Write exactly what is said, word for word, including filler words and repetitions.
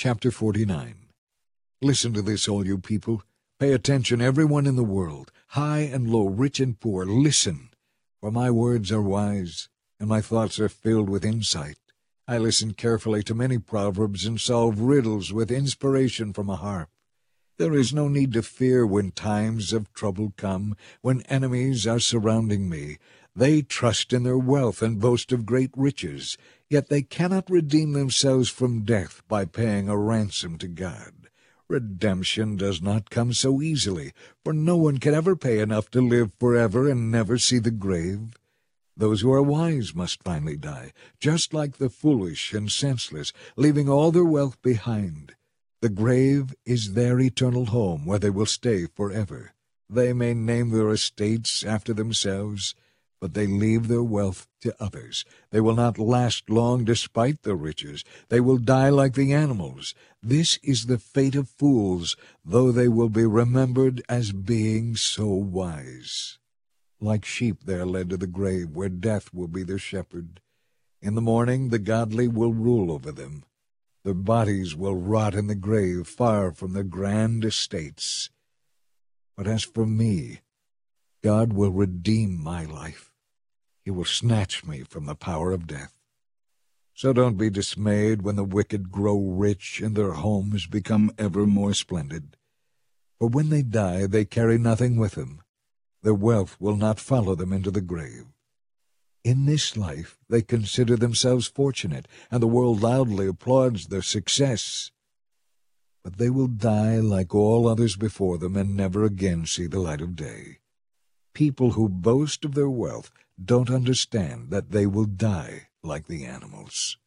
Chapter forty-nine. Listen to this, all you people. Pay attention, everyone in the world, high and low, rich and poor. Listen, for my words are wise, and my thoughts are filled with insight. I listen carefully to many proverbs and solve riddles with inspiration from a harp. There is no need to fear when times of trouble come, when enemies are surrounding me. They trust in their wealth and boast of great riches, yet they cannot redeem themselves from death by paying a ransom to God. Redemption does not come so easily, for no one can ever pay enough to live forever and never see the grave. Those who are wise must finally die, just like the foolish and senseless, leaving all their wealth behind. The grave is their eternal home, where they will stay forever. They may name their estates after themselves, but they leave their wealth to others. They will not last long despite their riches. They will die like the animals. This is the fate of fools, though they will be remembered as being so wise. Like sheep they are led to the grave, where death will be their shepherd. In the morning the godly will rule over them. Their bodies will rot in the grave, far from their grand estates. But as for me, God will redeem my life. He will snatch me from the power of death. So don't be dismayed when the wicked grow rich and their homes become ever more splendid. For when they die, they carry nothing with them. Their wealth will not follow them into the grave. In this life they consider themselves fortunate, and the world loudly applauds their success. But they will die like all others before them and never again see the light of day. People who boast of their wealth don't understand that they will die like the animals.